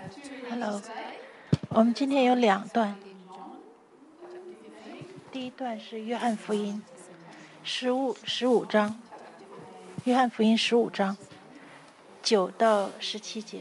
Hello，我们今天有2段。第一段是约翰福音15章，约翰福音15章9到17节。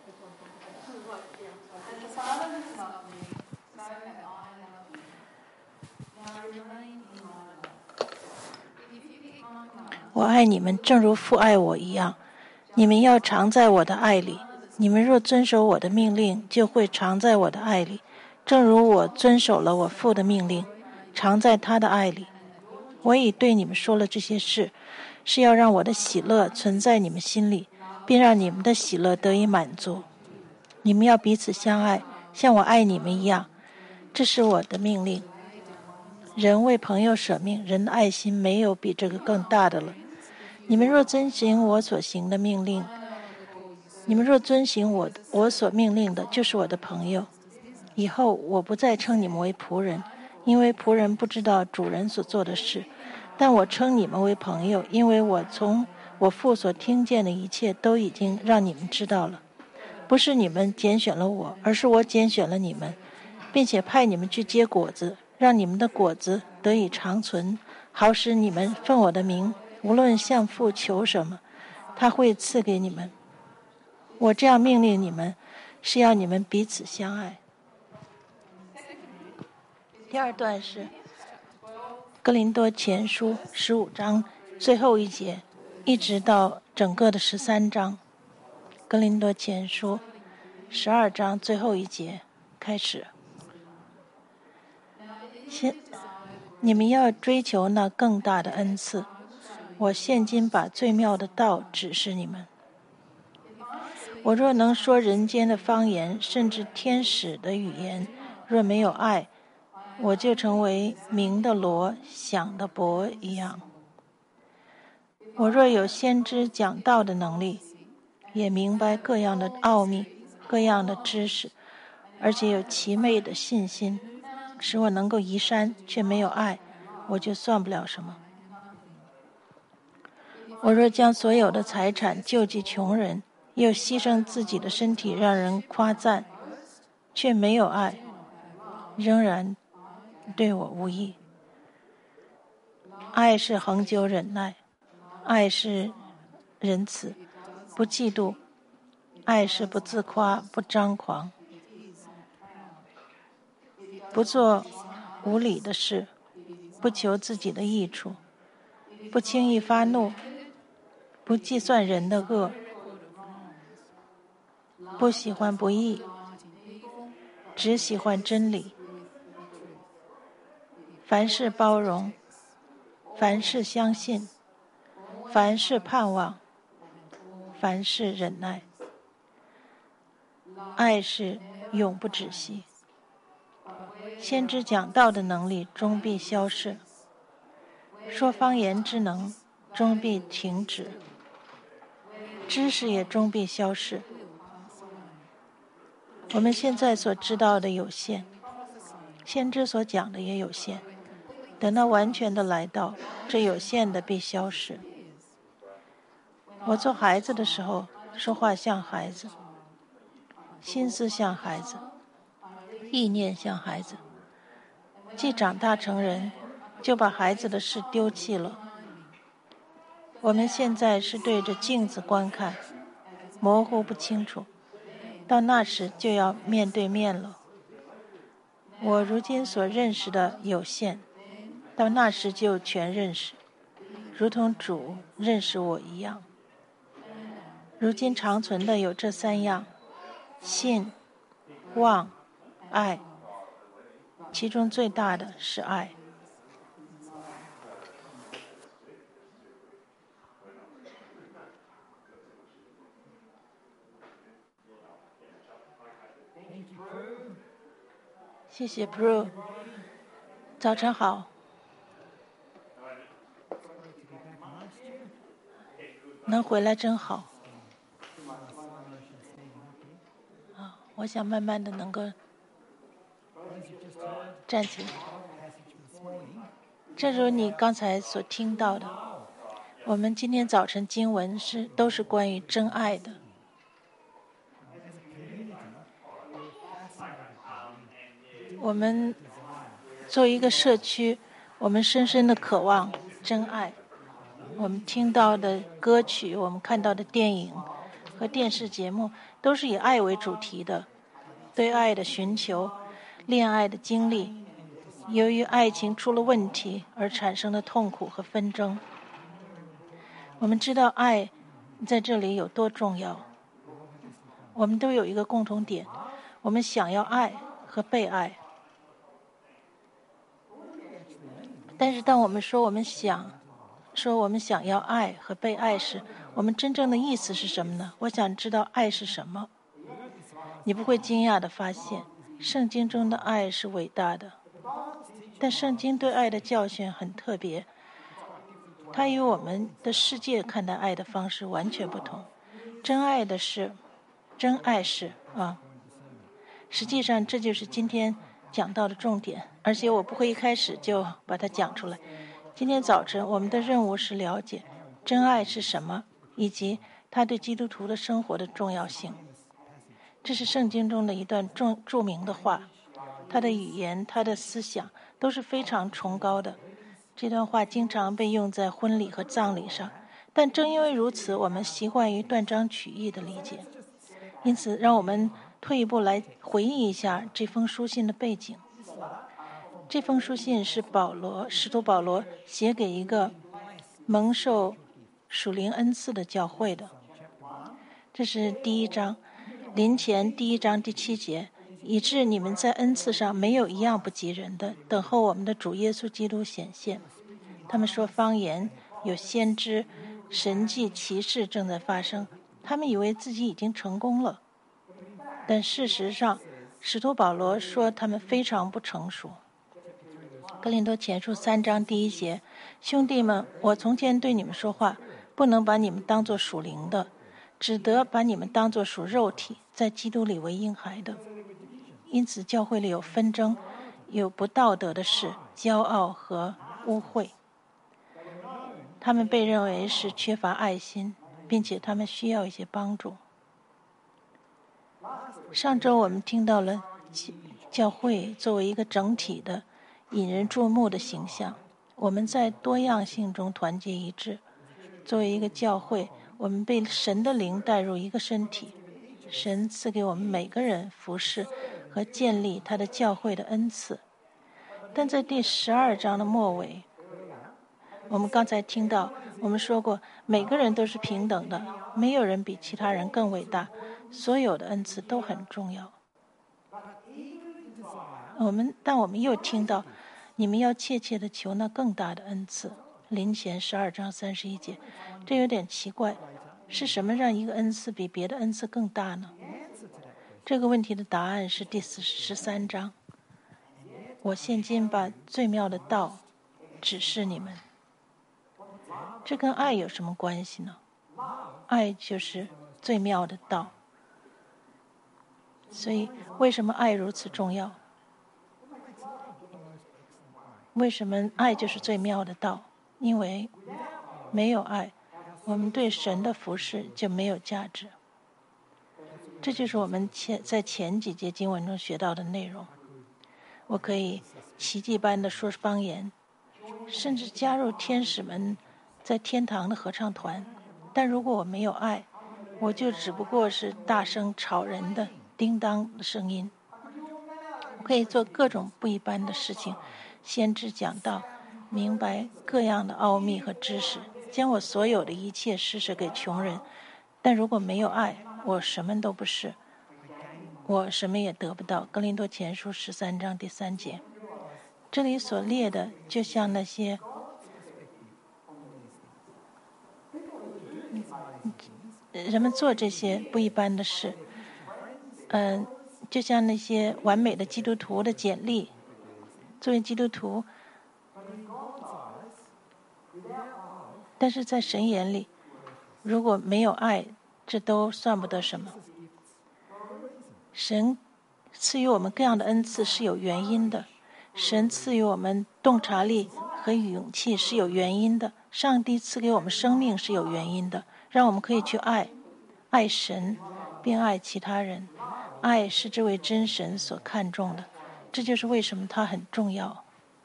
我爱你们，正如父爱我一样。你们要常在我的爱里。你们若遵守我的命令，就会常在我的爱里，正如我遵守了我父的命令，常在他的爱里。我已对你们说了这些事，是要让我的喜乐存在你们心里，并让你们的喜乐得以满足。你们要彼此相爱，像我爱你们一样。这是我的命令。人为朋友舍命，人的爱心没有比这个更大的了。你们若遵行我所行的命令，你们若遵行我所命令的，就是我的朋友。以后我不再称你们为仆人，因为仆人不知道主人所做的事，但我称你们为朋友，因为我从我父所听见的一切都已经让你们知道了。不是你们拣选了我，而是我拣选了你们，并且派你们去结果子，让你们的果子得以长存，好使你们奉我的名，无论向父求什么，他会赐给你们。我这样命令你们，是要你们彼此相爱。第二段是哥林多前书15章最后一节，一直到整个的13章。哥林多前书12章最后一节开始。你们要追求那更大的恩赐。我现今把最妙的道指示你们。我若能说人间的方言，甚至天使的语言，若没有爱，我就成为鸣的锣，响的钹一样。我若有先知讲道的能力，也明白各样的奥秘，各样的知识，而且有奇美的信心，使我能够移山，却没有爱，我就算不了什么。我若将所有的财产救济穷人，又牺牲自己的身体让人夸赞，却没有爱，仍然对我无益。爱是恒久忍耐，爱是仁慈，不嫉妒，爱是不自夸，不张狂，不做无理的事，不求自己的益处，不轻易发怒，不计算人的恶，不喜欢不义，只喜欢真理。凡事包容，凡事相信，凡事盼望，凡事忍耐。爱是永不止息。先知讲道的能力终必消逝，说方言之能终必停止，知识也终必消逝。我们现在所知道的有限，先知所讲的也有限。等到完全的来到，这有限的必消逝。我做孩子的时候，说话像孩子，心思像孩子，意念像孩子。既长大成人，就把孩子的事丢弃了。我们现在是对着镜子观看，模糊不清楚，到那时就要面对面了。我如今所认识的有限，到那时就全认识，如同主认识我一样。如今长存的有这3样：信、望、爱，其中最大的是爱。谢谢 Prue， 早晨好。能回来真好。我想慢慢的能够站起来。正如你刚才所听到的，我们今天早晨经文都是关于真爱的。 我们作为一个社区，我们深深的渴望真爱。我们听到的歌曲，我们看到的电影和电视节目，都是以爱为主题的，对爱的寻求，恋爱的经历，由于爱情出了问题而产生的痛苦和纷争。我们知道爱在这里有多重要。我们都有一个共同点，我们想要爱和被爱。但是当我们说我们想要爱和被爱时，我们真正的意思是什么呢？我想知道爱是什么。你不会惊讶地发现，圣经中的爱是伟大的，但圣经对爱的教训很特别，它与我们的世界看待爱的方式完全不同。真爱是实际上这就是今天讲到的重点，而且我不会一开始就把它讲出来。今天早晨我们的任务是了解真爱是什么，以及它对基督徒的生活的重要性。这是圣经中的一段著名的话，它的语言、它的思想都是非常崇高的。这段话经常被用在婚礼和葬礼上，但正因为如此，我们习惯于断章取义的理解。因此，让我们退一步来回忆一下这封书信的背景。这封书信是使徒保罗写给一个蒙受属灵恩赐的教会的。这是第1章，临前第1章第7节，以致你们在恩赐上没有一样不及人的，等候我们的主耶稣基督显现。他们说方言，有先知，神迹奇事正在发生，他们以为自己已经成功了。但事实上，使徒保罗说他们非常不成熟。哥林多前书3章第1节，兄弟们，我从前对你们说话，不能把你们当作属灵的，只得把你们当作属肉体，在基督里为婴孩的。因此教会里有纷争，有不道德的事，骄傲和污秽。他们被认为是缺乏爱心，并且他们需要一些帮助。上周我们听到了教会作为一个整体的引人注目的形象，我们在多样性中团结一致。作为一个教会，我们被神的灵带入一个身体，神赐给我们每个人服侍和建立他的教会的恩赐。但在第12章的末尾，我们刚才听到，我们说过，每个人都是平等的，没有人比其他人更伟大，所有的恩赐都很重要。但我们又听到，你们要切切地求那更大的恩赐。临前12章31节，这有点奇怪，是什么让一个恩赐比别的恩赐更大呢？这个问题的答案是第13章。我现今把最妙的道指示你们。这跟爱有什么关系呢？爱就是最妙的道。所以为什么爱如此重要？为什么爱就是最妙的道？因为没有爱，我们对神的服侍就没有价值。这就是我们在前几节经文中学到的内容。我可以奇迹般的说方言，甚至加入天使们在天堂的合唱团，但如果我没有爱，我就只不过是大声吵人的叮当的声音。我可以做各种不一般的事情，先知讲道，明白各样的奥秘和知识，将我所有的一切施舍给穷人，但如果没有爱，我什么都不是，我什么也得不到。哥林多前书13章第3节，这里所列的就像那些人们做这些不一般的事，就像那些完美的基督徒的简历。作为基督徒，但是在神眼里，如果没有爱，这都算不得什么。神赐予我们各样的恩赐是有原因的，神赐予我们洞察力和勇气是有原因的，上帝赐给我们生命是有原因的，让我们可以去爱神并爱其他人。爱是这位真神所看重的， 这就是为什么它很重要。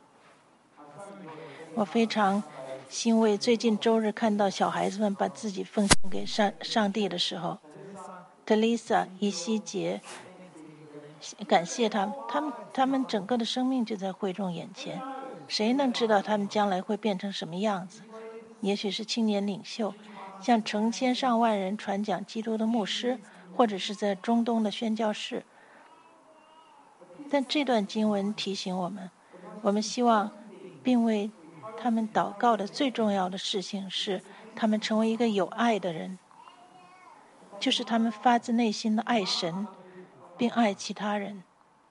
我非常欣慰，最近周日看到小孩子们把自己奉献给上帝的时候，特丽莎、伊西杰，感谢他们整个的生命就在会众眼前。谁能知道他们将来会变成什么样子？也许是青年领袖，像成千上万人传讲基督的牧师，或者是在中东的宣教士。但这段经文提醒我们，我们希望并为他们祷告的最重要的事情是，他们成为一个有爱的人，就是他们发自内心的爱神，并爱其他人。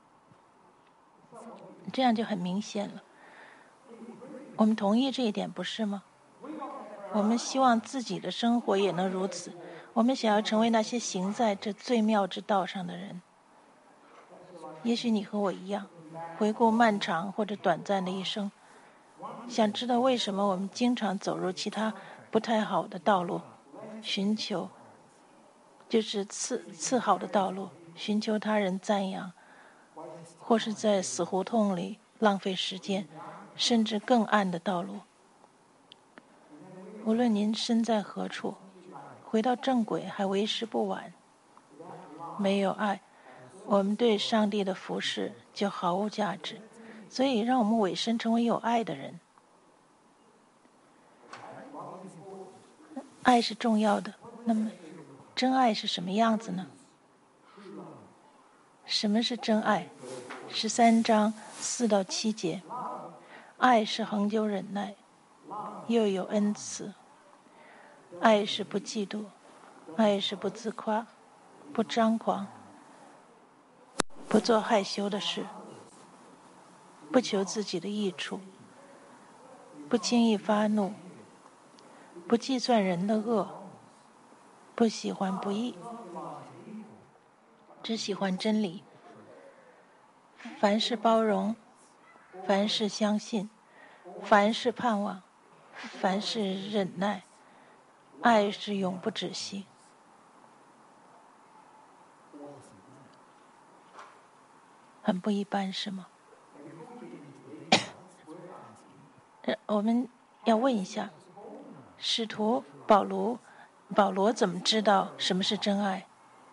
这样就很明显了。我们同意这一点，不是吗？我们希望自己的生活也能如此。我们想要成为那些行在这最妙之道上的人。也许你和我一样，回顾漫长或者短暂的一生，想知道为什么我们经常走入其他不太好的道路，寻求就是次好的道路，寻求他人赞扬，或是在死胡同里浪费时间，甚至更暗的道路。无论您身在何处，回到正轨还为时不晚。没有爱，我们对上帝的服侍就毫无价值。所以让我们委身成为有爱的人。爱是重要的，那么真爱是什么样子呢？什么是真爱？13章4到7节，爱是恒久忍耐，又有恩慈。爱是不嫉妒，爱是不自夸，不张狂，不做害羞的事，不求自己的益处，不轻易发怒，不计算人的恶，不喜欢不义，只喜欢真理。凡事包容，凡事相信，凡事盼望，凡事忍耐。爱是永不止息。很不一般，是吗？我们要问一下，使徒保罗怎么知道什么是真爱？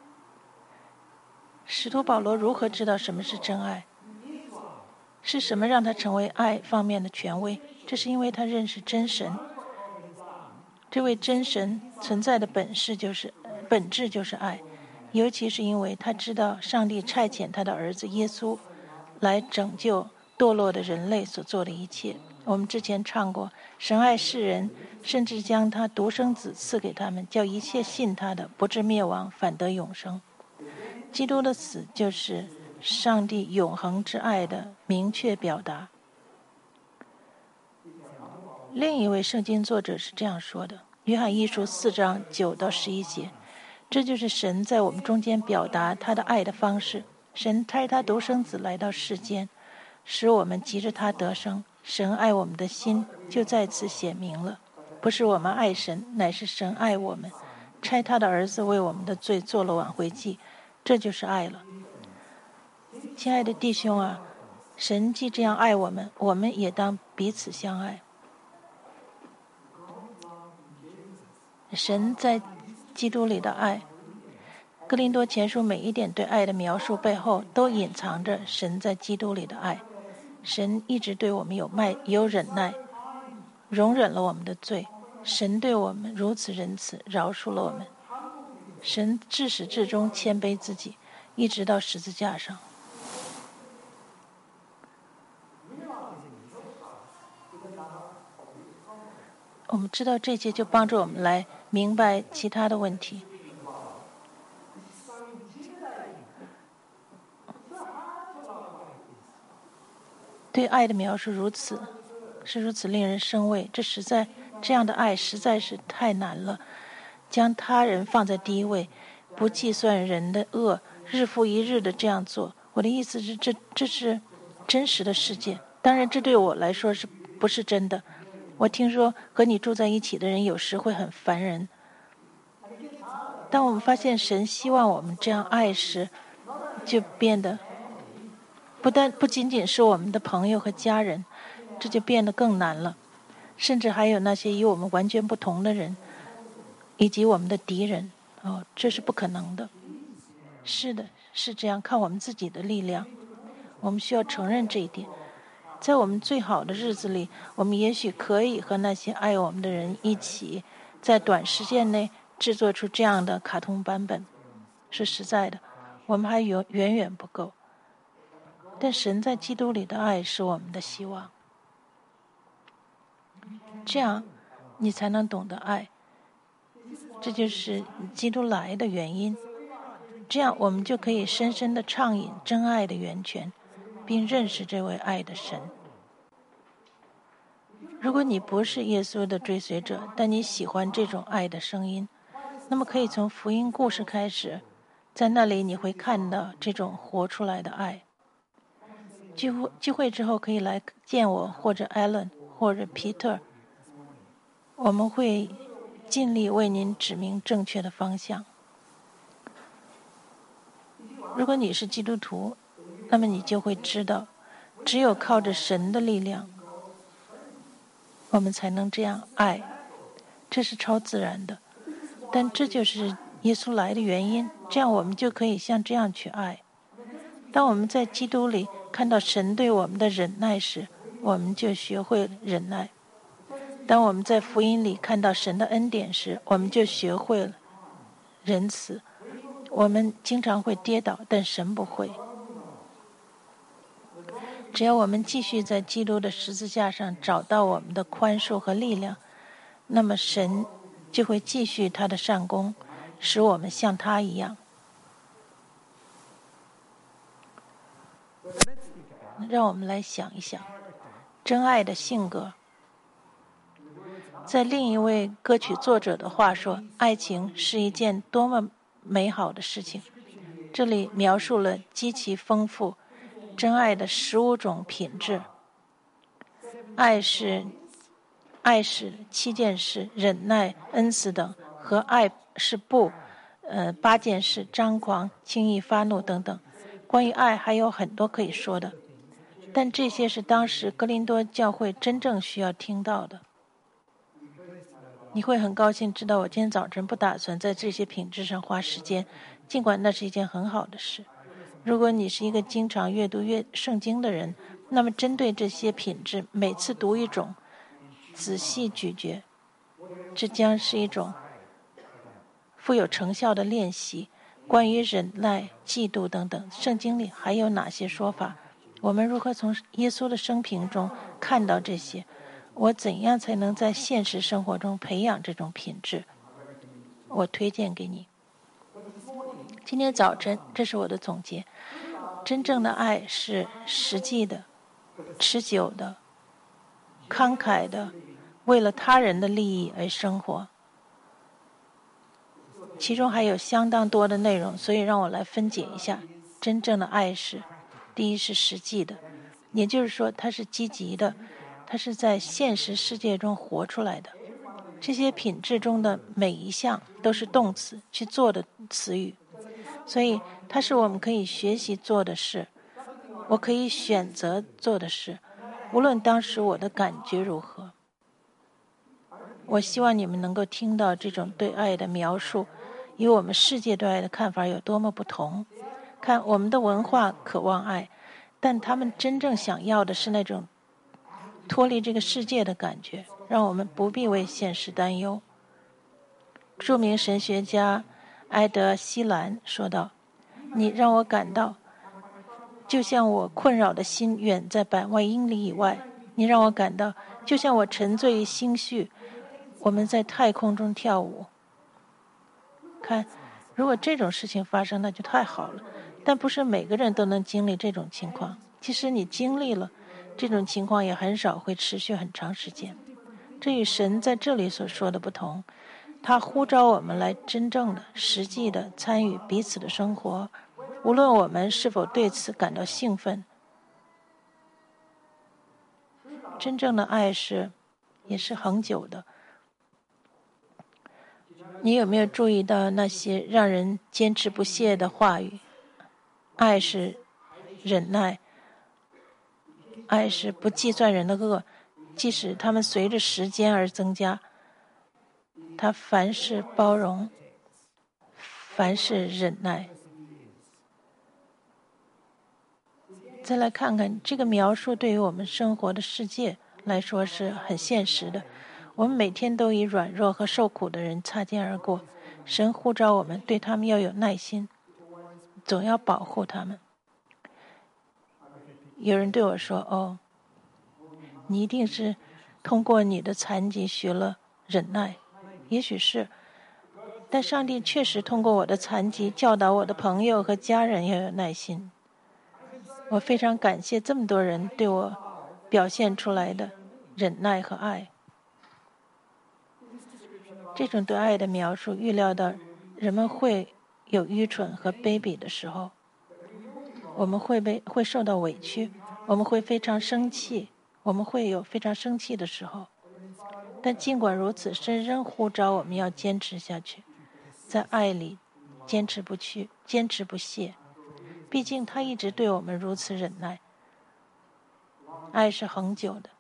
使徒保罗如何知道什么是真爱？是什么让他成为爱方面的权威？这是因为他认识真神。这位真神存在的本质就是爱，尤其是因为他知道上帝差遣他的儿子耶稣来拯救堕落的人类所做的一切。我们之前唱过，神爱世人，甚至将他独生子赐给他们，叫一切信他的不至灭亡，反得永生。基督的死就是上帝永恒之爱的明确表达。另一位圣经作者是这样说的，约翰一书4章9到11节，这就是神在我们中间表达他的爱的方式。神差他独生子来到世间，使我们急着他得生。神爱我们的心就在此显明了，不是我们爱神，乃是神爱我们，差他的儿子为我们的罪做了挽回祭，这就是爱了。亲爱的弟兄啊，神既这样爱我们，我们也当彼此相爱。神在基督里的爱，哥林多前书每一点对爱的描述背后都隐藏着神在基督里的爱。神一直对我们有忍耐，容忍了我们的罪。神对我们如此仁慈，饶恕了我们。神至始至终谦卑自己，一直到十字架上。我们知道这些，就帮助我们来明白其他的问题。对爱的描述如此令人生畏，这样的爱实在是太难了。将他人放在第一位，不计算人的恶，日复一日的这样做。我的意思是，这是真实的世界。当然，这对我来说是不是真的？我听说和你住在一起的人有时会很烦人。当我们发现神希望我们这样爱时，就变得不仅仅是我们的朋友和家人，这就变得更难了。甚至还有那些与我们完全不同的人，以及我们的敌人。这是不可能的。是的，是这样，靠我们自己的力量。我们需要承认这一点。在我们最好的日子里，我们也许可以和那些爱我们的人一起，在短时间内制作出这样的卡通版本。是实在的，我们还远远不够。但神在基督里的爱是我们的希望。这样，你才能懂得爱。这就是基督来的原因。这样，我们就可以深深地畅饮真爱的源泉，并认识这位爱的神。如果你不是耶稣的追随者，但你喜欢这种爱的声音，那么可以从福音故事开始，在那里你会看到这种活出来的爱。聚会之后可以来见我，或者 Alan， 或者 Peter， 我们会尽力为您指明正确的方向。如果你是基督徒，那么你就会知道，只有靠着神的力量，我们才能这样爱。这是超自然的，但这就是耶稣来的原因。这样我们就可以像这样去爱。当我们在基督里看到神对我们的忍耐时，我们就学会忍耐。当我们在福音里看到神的恩典时，我们就学会了仁慈。我们经常会跌倒，但神不会。只要我们继续在基督的十字架上找到我们的宽恕和力量，那么神就会继续他的善功，使我们像他一样。让我们来想一想真爱的性格。在另一位歌曲作者的话说，爱情是一件多么美好的事情。这里描述了极其丰富真爱的15种品质。爱是7件事，忍耐、恩慈等，和爱是不8件事，张狂、轻易发怒等等。关于爱还有很多可以说的，但这些是当时哥林多教会真正需要听到的。你会很高兴知道我今天早晨不打算在这些品质上花时间，尽管那是一件很好的事。如果你是一个经常阅读圣经的人，那么针对这些品质，每次读一种，仔细咀嚼，这将是一种富有成效的练习。关于忍耐、嫉妒等等，圣经里还有哪些说法？我们如何从耶稣的生平中看到这些？我怎样才能在现实生活中培养这种品质？我推荐给你。今天早晨，这是我的总结。真正的爱是实际的、持久的、慷慨的，为了他人的利益而生活。其中还有相当多的内容，所以让我来分解一下。真正的爱是，第一是实际的，也就是说它是积极的，它是在现实世界中活出来的。这些品质中的每一项都是动词，去做的词语，所以它是我们可以学习做的事，我可以选择做的事，无论当时我的感觉如何。我希望你们能够听到这种对爱的描述，与我们世界对爱的看法有多么不同。看，我们的文化渴望爱，但他们真正想要的是那种脱离这个世界的感觉，让我们不必为现实担忧。著名神学家埃德希兰说道：“你让我感到，就像我困扰的心远在100万英里以外；你让我感到，就像我沉醉于心绪，我们在太空中跳舞。”看，如果这种事情发生，那就太好了。但不是每个人都能经历这种情况。即使你经历了，这种情况也很少会持续很长时间。这与神在这里所说的不同。他呼召我们来真正的、实际的参与彼此的生活，无论我们是否对此感到兴奋。真正的爱也是恒久的。你有没有注意到那些让人坚持不懈的话语？爱是忍耐， 爱是不计算人的恶，即使他们随着时间而增加。他凡事包容，凡事忍耐。再来看看这个描述，对于我们生活的世界来说是很现实的。我们每天都与软弱和受苦的人擦肩而过，神呼召我们对他们要有耐心，总要保护他们。有人对我说：“哦，你一定是通过你的残疾学了忍耐。”也许是，但上帝确实通过我的残疾教导我的朋友和家人要有耐心。我非常感谢这么多人对我表现出来的忍耐和爱。这种对爱的描述预料到人们会有愚蠢和卑鄙的时候，我们会受到委屈，我们会非常生气，我们会有非常生气的时候。但尽管如此，神仍呼召我们要坚持下去，在爱里坚持不屈，坚持不懈。毕竟他一直对我们如此忍耐。爱是恒久的，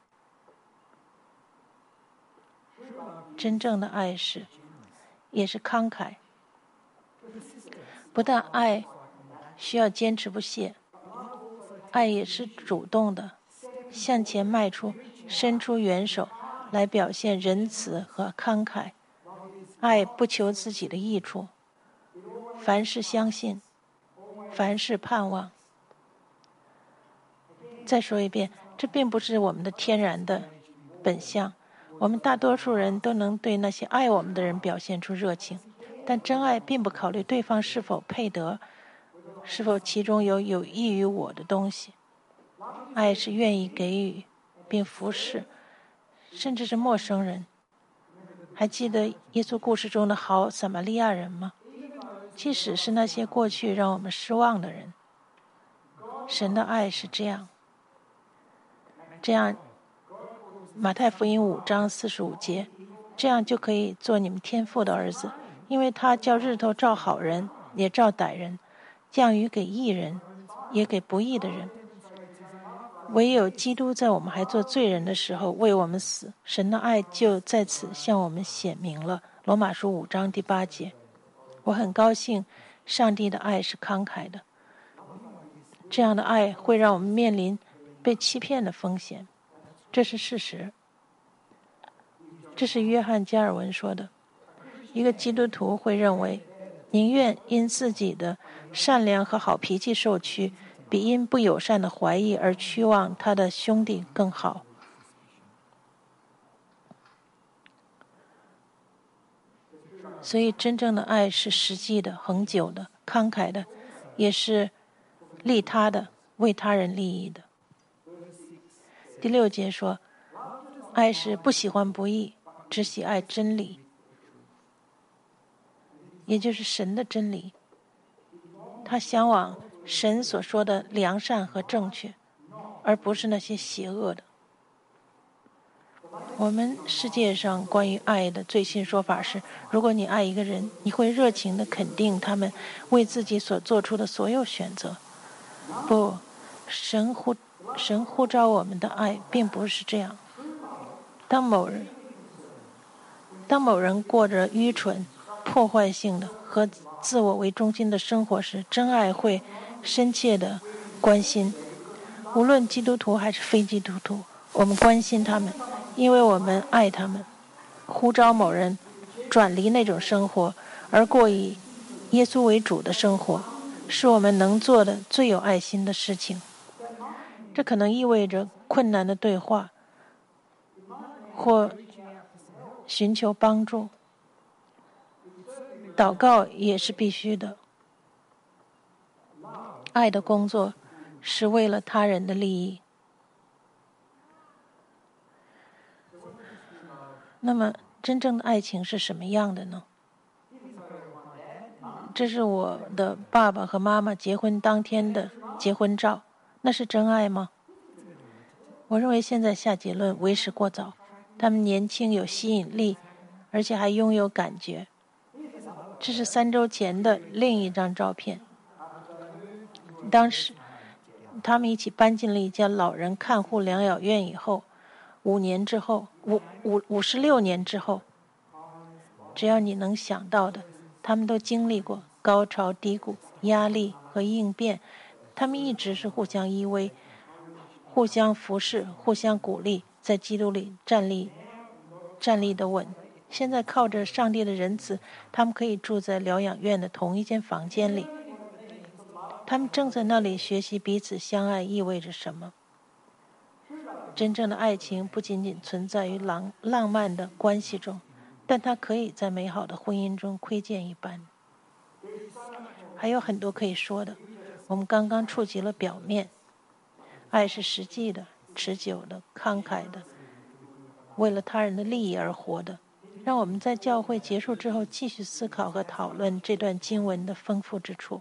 真正的爱也是慷慨。不但爱需要坚持不懈，爱也是主动的，向前迈出，伸出援手，来表现仁慈和慷慨。爱不求自己的益处，凡事相信，凡事盼望。再说一遍，这并不是我们的天然的本相。我们大多数人都能对那些爱我们的人表现出热情，但真爱并不考虑对方是否配得，是否其中有益于我的东西。爱是愿意给予并服侍，甚至是陌生人。还记得耶稣故事中的好撒玛利亚人吗？即使是那些过去让我们失望的人，神的爱是这样。马太福音5章45节，这样就可以做你们天父的儿子，因为他叫日头照好人，也照歹人，降雨给义人，也给不义的人。唯有基督在我们还做罪人的时候为我们死，神的爱就在此向我们显明了。罗马书5章第8节。我很高兴，上帝的爱是慷慨的。这样的爱会让我们面临被欺骗的风险，这是事实。这是约翰·加尔文说的。一个基督徒会认为，宁愿因自己的善良和好脾气受屈，比因不友善的怀疑而屈望他的兄弟更好。所以真正的爱是实际的、恒久的、慷慨的，也是利他的、为他人利益的。第6节说，爱是不喜欢不义，只喜爱真理，也就是神的真理。他向往神所说的良善和正确，而不是那些邪恶的。我们世界上关于爱的最新说法是，如果你爱一个人，你会热情地肯定他们为自己所做出的所有选择。不，神呼召我们的爱并不是这样。当某人过着愚蠢、破坏性的和自我为中心的生活时，真爱会深切地关心。无论基督徒还是非基督徒，我们关心他们，因为我们爱他们。呼召某人转离那种生活，而过以耶稣为主的生活，是我们能做的最有爱心的事情。这可能意味着困难的对话，或寻求帮助。祷告也是必须的。爱的工作是为了他人的利益。那么，真正的爱情是什么样的呢？这是我的爸爸和妈妈结婚当天的结婚照，那是真爱吗？我认为现在下结论为时过早。他们年轻有吸引力，而且还拥有感觉。这是3周前的另一张照片。当时他们一起搬进了一家老人看护疗养院以后，56年之后，只要你能想到的，他们都经历过高潮低谷、压力和应变。他们一直是互相依偎、互相扶持、互相鼓励，在基督里站立得稳。现在靠着上帝的仁慈，他们可以住在疗养院的同一间房间里。他们正在那里学习彼此相爱意味着什么。真正的爱情不仅仅存在于浪漫的关系中，但它可以在美好的婚姻中窥见一斑。还有很多可以说的，我们刚刚触及了表面。爱是实际的、持久的、慷慨的，为了他人的利益而活的。让我们在教会结束之后继续思考和讨论这段经文的丰富之处。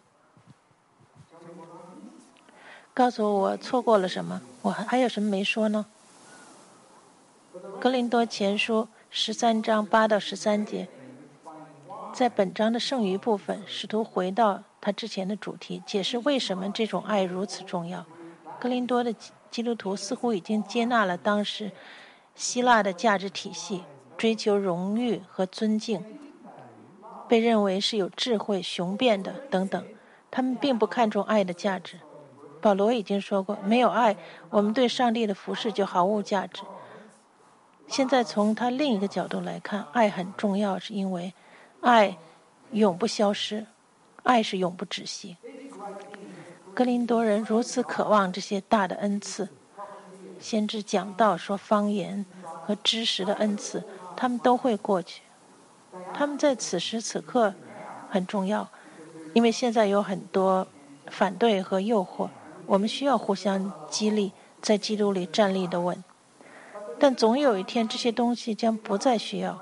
告诉我错过了什么？我还有什么没说呢？哥林多前书13章8到13节，在本章的剩余部分，试图回到他之前的主题，解释为什么这种爱如此重要。哥林多的基督徒似乎已经接纳了当时希腊的价值体系，追求荣誉和尊敬，被认为是有智慧、雄辩的等等。他们并不看重爱的价值。保罗已经说过，没有爱，我们对上帝的服侍就毫无价值。现在从他另一个角度来看，爱很重要，是因为爱永不消失，爱是永不止息。哥林多人如此渴望这些大的恩赐，先知讲道、说方言和知识的恩赐，他们都会过去。他们在此时此刻很重要，因为现在有很多反对和诱惑，我们需要互相激励，在基督里站立得稳。但总有一天，这些东西将不再需要。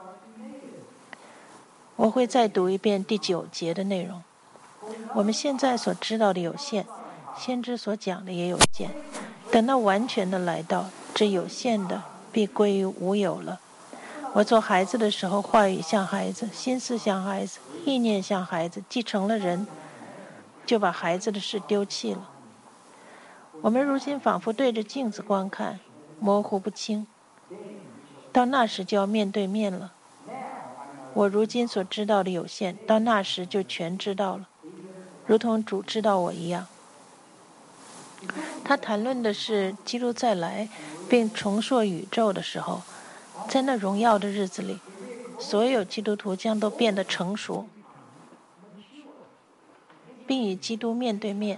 我会再读一遍第9节的内容。我们现在所知道的有限，先知所讲的也有限。等到完全的来到，这有限的必归于无有了。我做孩子的时候，话语像孩子，心思像孩子，意念像孩子，既成了人，就把孩子的事丢弃了。我们如今仿佛对着镜子观看，模糊不清。到那时就要面对面了。我如今所知道的有限，到那时就全知道了，如同主知道我一样。他谈论的是基督再来并重塑宇宙的时候，在那荣耀的日子里，所有基督徒将都变得成熟，并与基督面对面。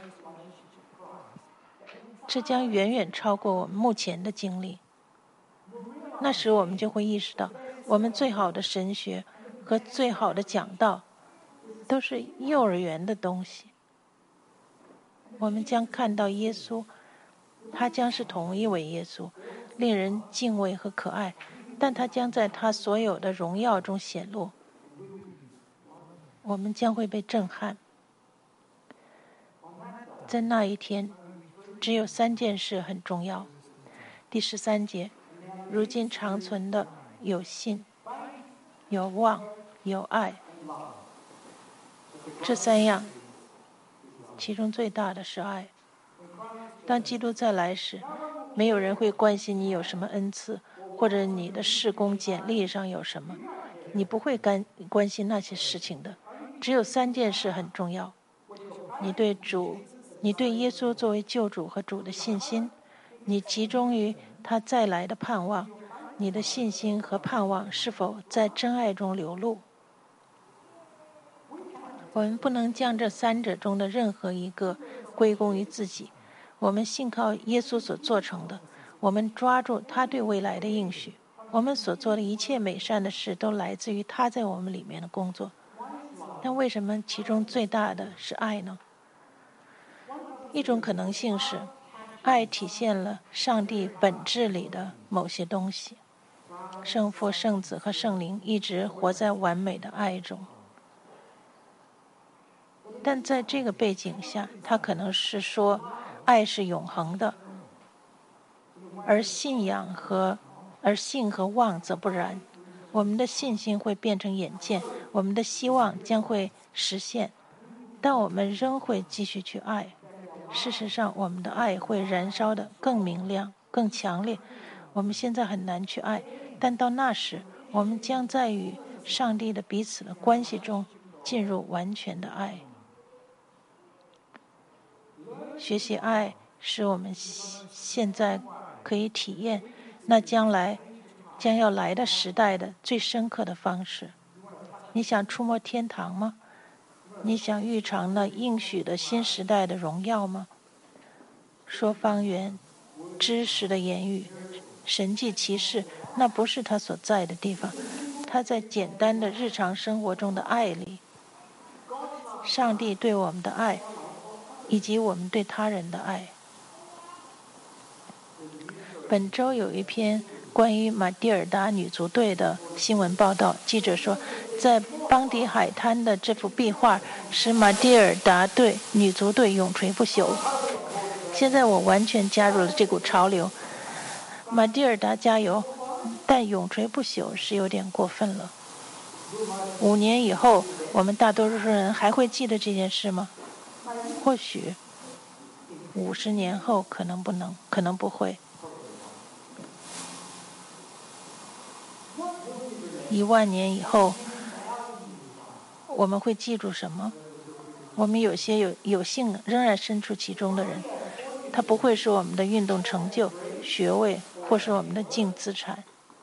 这将远远超过我们目前的经历。那时我们就会意识到，我们最好的神学和最好的讲道都是幼儿园的东西。我们将看到耶稣，他将是同一位耶稣，令人敬畏和可爱，但他将在他所有的荣耀中显露。我们将会被震撼。在那一天，只有3件事很重要。第13节，如今长存的有信、有望、有爱。这3样，其中最大的是爱。当基督再来时，没有人会关心你有什么恩赐，或者你的事工简历上有什么。你不会关心那些事情的。只有3件事很重要：你对耶稣作为救主和主的信心，你集中于他再来的盼望，你的信心和盼望是否在真爱中流露。我们不能将这3者中的任何一个归功于自己。我们信靠耶稣所做成的，我们抓住他对未来的应许。我们所做的一切美善的事都来自于他在我们里面的工作。但为什么其中最大的是爱呢？一种可能性是，爱体现了上帝本质里的某些东西。圣父、圣子和圣灵一直活在完美的爱中。但在这个背景下，他可能是说，爱是永恒的，而信和望则不然。我们的信心会变成眼见，我们的希望将会实现，但我们仍会继续去爱。 事实上，我们的爱会燃烧得更明亮、更强烈。我们现在很难去爱，但到那时，我们将在与上帝的彼此的关系中进入完全的爱。学习爱是我们现在可以体验那将要来的时代的最深刻的方式。你想触摸天堂吗？你想预尝那应许的新时代的荣耀吗？说方言、知识的言语、神迹奇事，那不是他所在的地方。他在简单的日常生活中的爱里。上帝对我们的爱，以及我们对他人的爱。本周有一篇关于马蒂尔达女足队的新闻报道。记者说，在邦迪海滩的这幅壁画使马蒂尔达女足队永垂不朽。现在我完全加入了这股潮流。马蒂尔达加油！但永垂不朽是有点过分了。5年以后，我们大多数人还会记得这件事吗？或许50年后可能不会。10000年以后，我们会记住什么？我们有些有幸仍然身处其中的人，它不会是我们的运动成就、学位，或是我们的净资产。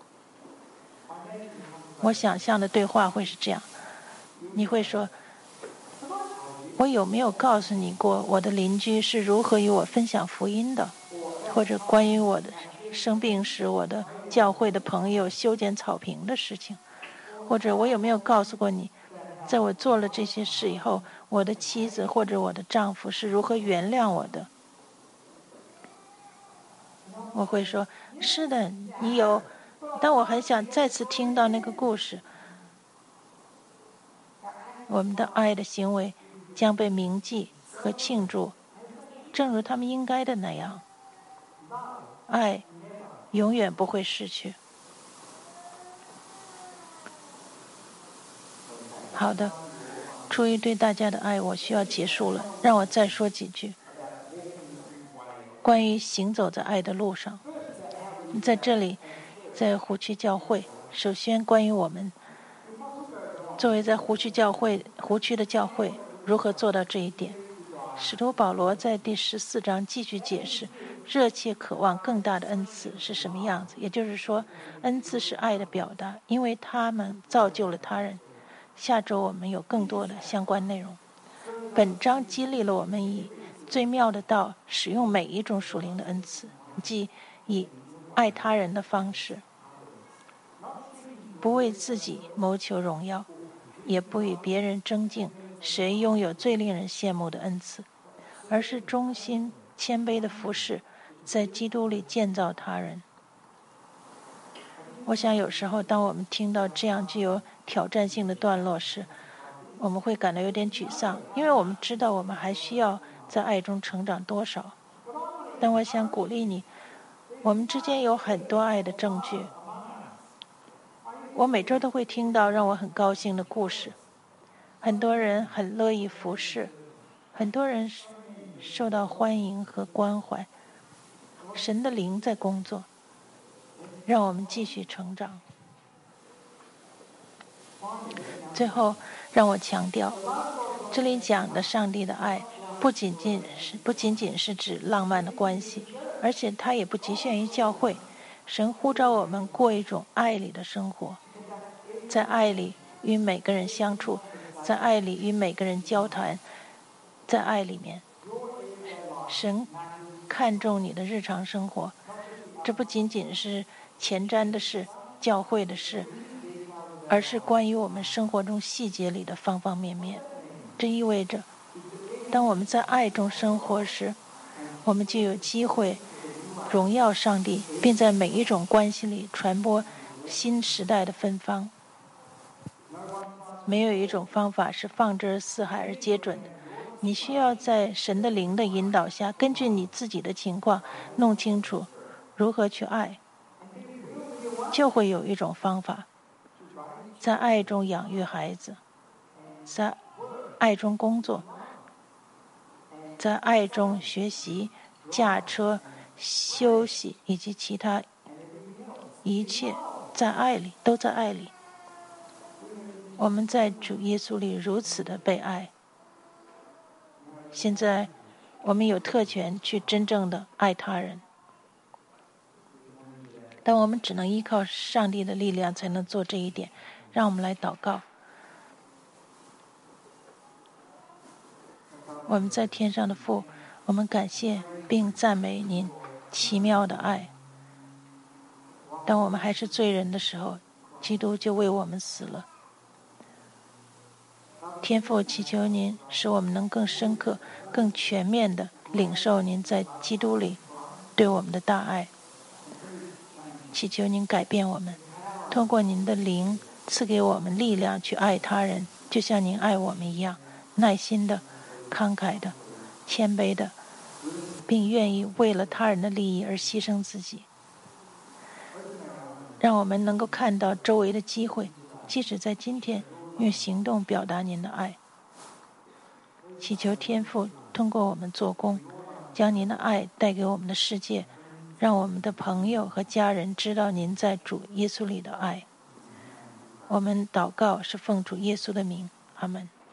我想象的对话会是这样：你会说，我有没有告诉你过我的邻居是如何与我分享福音的？或者关于我的生病时我的教会的朋友修剪草坪的事情？或者我有没有告诉过你，在我做了这些事以后，我的妻子或者我的丈夫是如何原谅我的？我会说，是的，你有，但我很想再次听到那个故事。我们的爱的行为将被铭记和庆祝，正如他们应该的那样。爱永远不会逝去。好的，出于对大家的爱，我需要结束了。让我再说几句关于行走在爱的路上。在这里，在湖区教会，首先关于我们作为在湖区的教会如何做到这一点。使徒保罗在第14章继续解释热切渴望更大的恩赐是什么样子。也就是说，恩赐是爱的表达，因为他们造就了他人。下周我们有更多的相关内容。本章激励了我们以最妙的道使用每一种属灵的恩赐，即以爱他人的方式，不为自己谋求荣耀，也不与别人争竞谁拥有最令人羡慕的恩赐，而是忠心谦卑的服侍，在基督里建造他人。我想有时候当我们听到这样具有挑战性的段落时，我们会感到有点沮丧，因为我们知道我们还需要在爱中成长多少。但我想鼓励你，我们之间有很多爱的证据。我每周都会听到让我很高兴的故事，很多人很乐意服侍，很多人受到欢迎和关怀。神的灵在工作，让我们继续成长。最后，让我强调，这里讲的上帝的爱不仅仅是指浪漫的关系，而且它也不局限于教会。神呼召我们过一种爱里的生活，在爱里与每个人相处，在爱里与每个人交谈，在爱里面，神看重你的日常生活。这不仅仅是前瞻的事、教会的事，而是关于我们生活中细节里的方方面面。这意味着，当我们在爱中生活时，我们就有机会荣耀上帝，并在每一种关系里传播新时代的芬芳。没有一种方法是放之四海而皆准的。你需要在神的灵的引导下，根据你自己的情况弄清楚如何去爱，就会有一种方法，在爱中养育孩子，在爱中工作， 在爱中学习、驾车、休息以及其他一切，在爱里，都在爱里。我们在主耶稣里如此的被爱。现在我们有特权去真正的爱他人，但我们只能依靠上帝的力量才能做这一点。让我们来祷告。我们在天上的父，我们感谢并赞美您奇妙的爱。当我们还是罪人的时候，基督就为我们死了。天父，祈求您使我们能更深刻、更全面地领受您在基督里对我们的大爱。祈求您改变我们，通过您的灵赐给我们力量去爱他人，就像您爱我们一样，耐心的、慷慨的、谦卑的，并愿意为了他人的利益而牺牲自己。让我们能够看到周围的机会，即使在今天，用行动表达您的爱。祈求天父通过我们做工，将您的爱带给我们的世界，让我们的朋友和家人知道您在主耶稣里的爱。我们祷告是奉主耶稣的名，阿们。